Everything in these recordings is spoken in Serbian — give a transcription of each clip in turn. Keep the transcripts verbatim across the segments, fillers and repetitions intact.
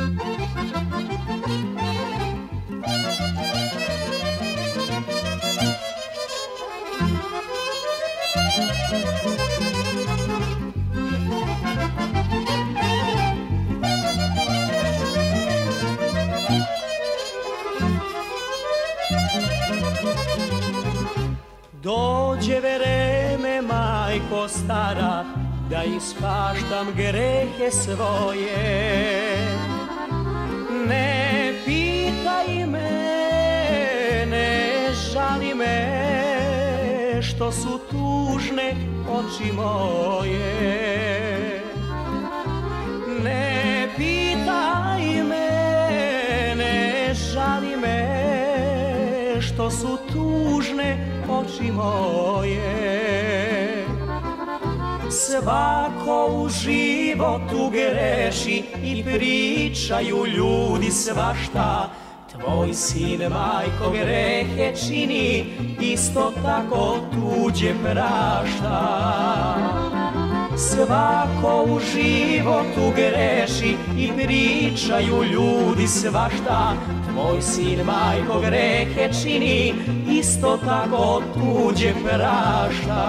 Dođe vreme, majko stara, da ispaštam grehe svoje. Ne pitaj me, ne žali me, što su tužne oči moje. Ne pitaj me, ne žali me, što su tužne oči moje. Svako u životu greši i pričaju ljudi svašta. Tvoj sin, majko, grehe čini, isto tako tuđe prašta. Svako u životu greši i pričaju ljudi svašta. Tvoj sin, majko, grehe čini, isto tako tuđe prašta.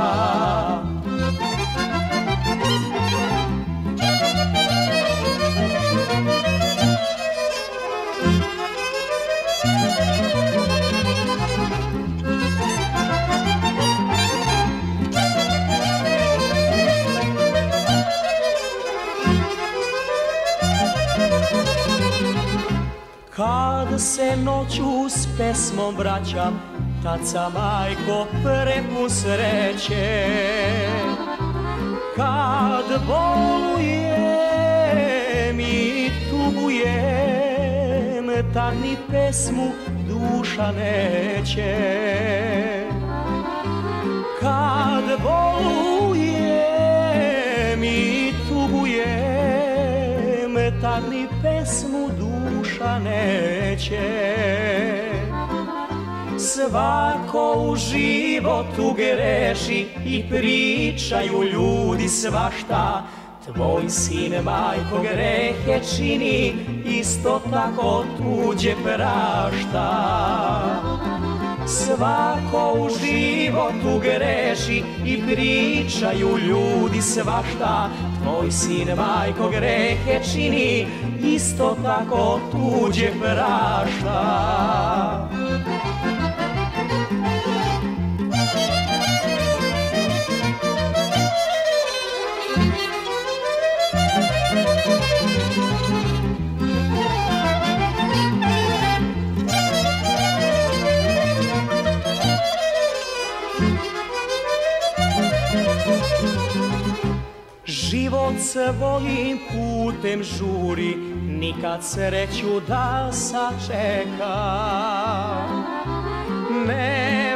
Kad se noću s pesmom vraćam, tad sam, majko, prepun sreće. Kad bolujem i tugujem, tad ni pesmu duša neće. Kad bolujem i tugujem, tad ni pesmu duša neće. Svako u životu greši i pričaju ljudi svašta. Tvoj sin, majko, grehe čini, isto tako tuđe prašta. Svako u životu greši i pričaju ljudi svašta. Tvoj sin, majko, grehe čini, isto tako tuđe prašta. Život svojim putem žuri, nikad sreću da sačeka. Ne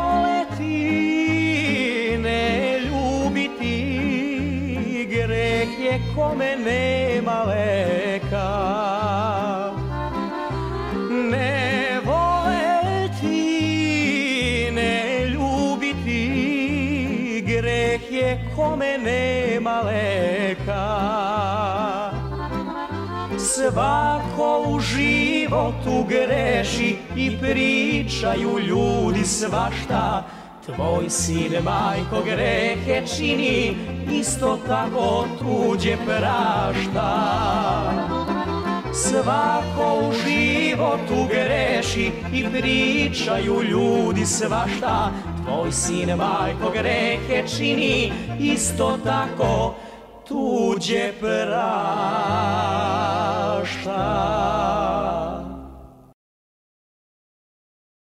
voleti, ne ljubiti, greh je kome nema leka. Ne voleti, ne ljubiti, greh je kome nema leka. Svako u životu greši i pričaju ljudi svašta. Tvoj sin, majko, grehe čini, isto tako tuđe prašta. Svako u životu greši i pričaju ljudi svašta. Tvoj sin, majko, grehe čini, isto tako tuđe prašta.